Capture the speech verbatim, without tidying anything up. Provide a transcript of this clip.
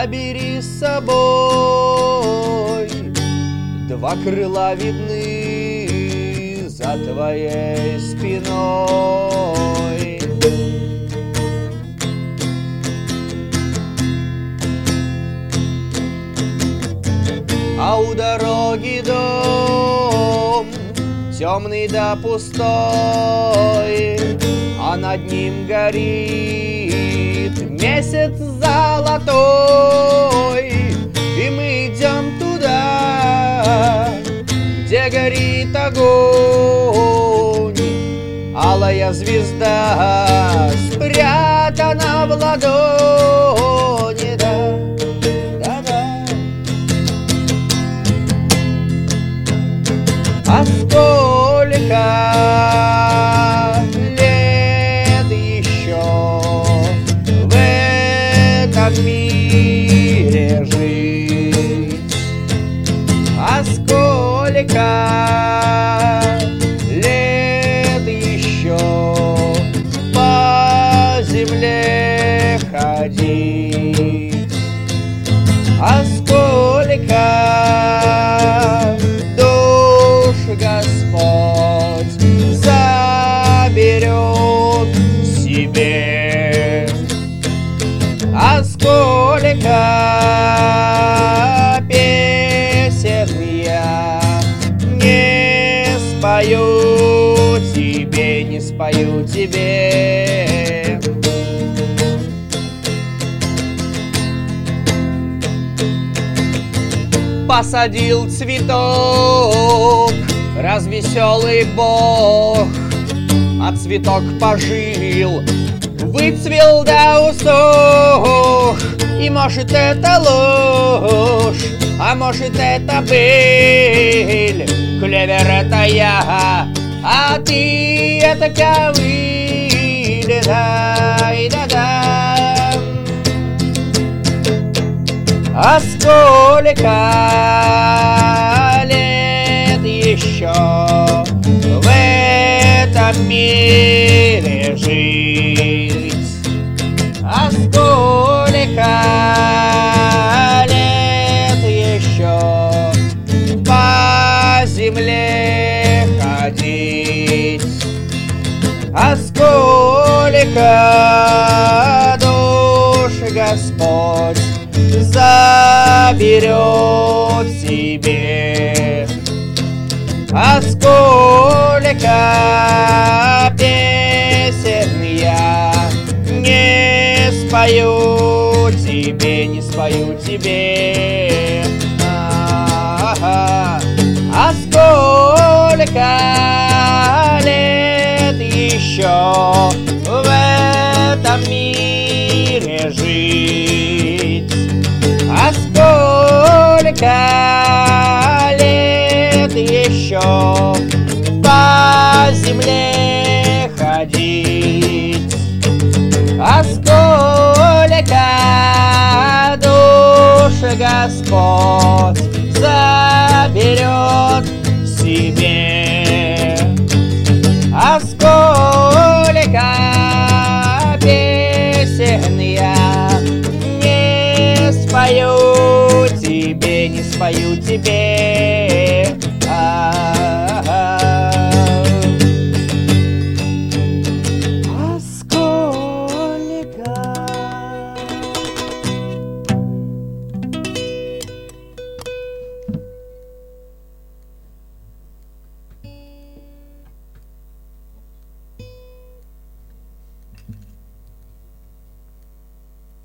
забери с собой. Два крыла видны за твоей спиной. А у дороги дом темный да пустой, а над ним горит месяц золотой. И мы идем туда, где горит огонь. Алая звезда спрятана в ладони, да, да, да. А сколько лет еще в этом мире жить? А сколько лет еще по земле ходить? А сколько душ Господь заберет себе? А сколько песен я не спою тебе, не спою тебе. Посадил цветок развеселый Бог, а цветок пожил, выцвел да усох. И может это ложь, а может это быль. Клевер это я, а ты это ковыль, дай, да, да. А сколько лет еще в этом мире жить? А сколько лет еще по земле ходить? А сколько душ Господь заберет себе? А сколько песен я не спою тебе, не спою тебе. А, а сколько лет еще в этом мире жить? А сколько лет еще по земле ходить? А сколько душ Господь заберет